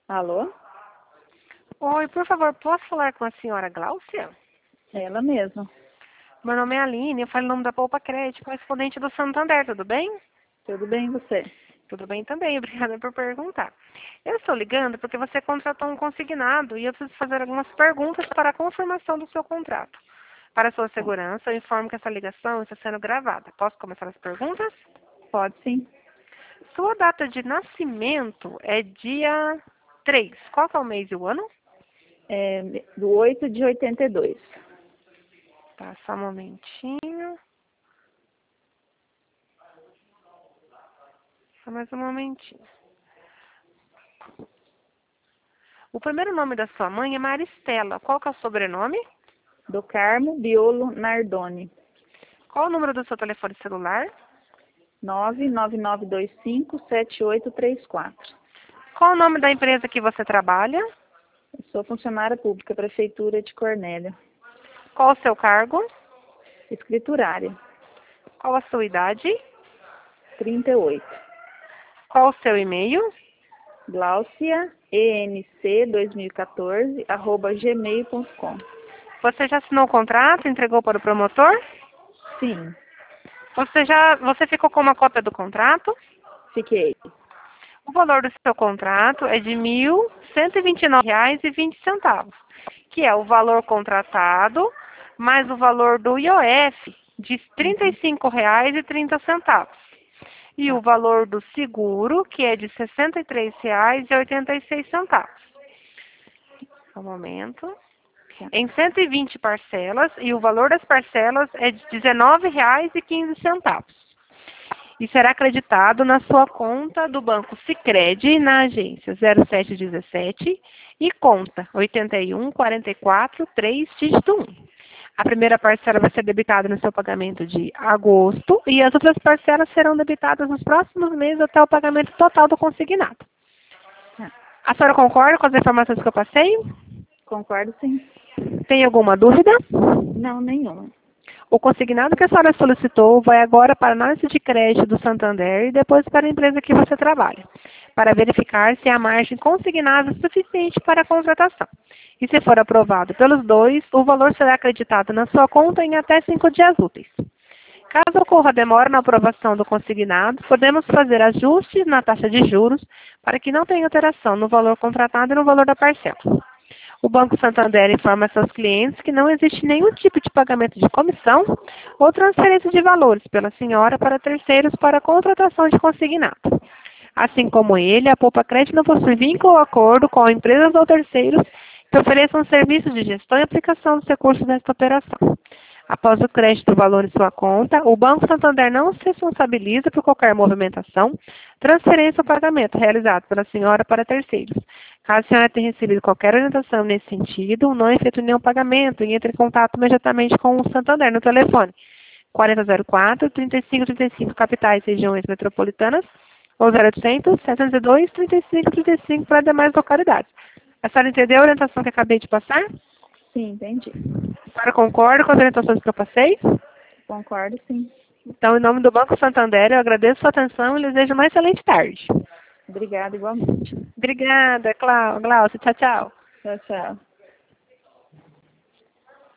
Alô? Oi, por favor, posso falar com a senhora Gláucia? Ela mesma. Meu nome é Aline, eu falo em nome da Poupa Crédito, correspondente do Santander, tudo bem? Tudo bem, você? Tudo bem também, obrigada por perguntar. Eu estou ligando porque você contratou um consignado e eu preciso fazer algumas perguntas para a confirmação do seu contrato. Para sua segurança, eu informo que essa ligação está sendo gravada. Posso começar as perguntas? Pode sim. Sua data de nascimento é dia 3. Qual que é o mês e o ano? É do 8 de 82. Tá, só um momentinho. Só mais um momentinho. O primeiro nome da sua mãe é Maristela. Qual que é o sobrenome? Do Carmo Biolo Nardoni. Qual o número do seu telefone celular? 999257834. Qual o nome da empresa que você trabalha? Eu sou funcionária pública, Prefeitura de Cornélia. Qual o seu cargo? Escriturária. Qual a sua idade? 38. Qual o seu e-mail? Gláucia, enc2014, @gmail.com. Você já assinou o contrato? Entregou para o promotor? Sim, Você ficou com uma cópia do contrato? fiquei. O valor do seu contrato é de R$ 1.129,20, que é o valor contratado mais o valor do IOF de R$ 35,30. E o valor do seguro, que é de R$ 63,86. Um momento. Em 120 parcelas, e o valor das parcelas é de R$ 19,15. E será acreditado na sua conta do Banco Sicredi na agência 0717 e conta 8144 3 dígito 1. A primeira parcela vai ser debitada no seu pagamento de agosto e as outras parcelas serão debitadas nos próximos meses até o pagamento total do consignado. A senhora concorda com as informações que eu passei? Concordo, sim. Tem alguma dúvida? Não, nenhuma. O consignado que a senhora solicitou vai agora para a análise de crédito do Santander e depois para a empresa que você trabalha, para verificar se a margem consignada é suficiente para a contratação. E se for aprovado pelos dois, o valor será acreditado na sua conta em até 5 dias úteis. Caso ocorra demora na aprovação do consignado, podemos fazer ajustes na taxa de juros para que não tenha alteração no valor contratado e no valor da parcela. O Banco Santander informa seus clientes que não existe nenhum tipo de pagamento de comissão ou transferência de valores pela senhora para terceiros para contratação de consignado. Assim como ele, a Poupa Crédito não possui vínculo ou acordo com empresas ou terceiros que ofereçam serviços de gestão e aplicação dos recursos desta operação. Após o crédito do valor em sua conta, o Banco Santander não se responsabiliza por qualquer movimentação, transferência ou pagamento realizado pela senhora para terceiros. Caso a senhora tenha recebido qualquer orientação nesse sentido, não efetue nenhum pagamento e entre em contato imediatamente com o Santander no telefone 4004-3535, capitais e regiões metropolitanas, ou 0800 702 3535 para demais localidades. A senhora entendeu a orientação que acabei de passar? Sim, entendi. A senhora concorda com as orientações que eu passei? Concordo, sim. Então, em nome do Banco Santander, eu agradeço a sua atenção e lhe desejo uma excelente tarde. Obrigada, igualmente. Obrigada, Glaucia. Tchau, tchau. Tchau, tchau.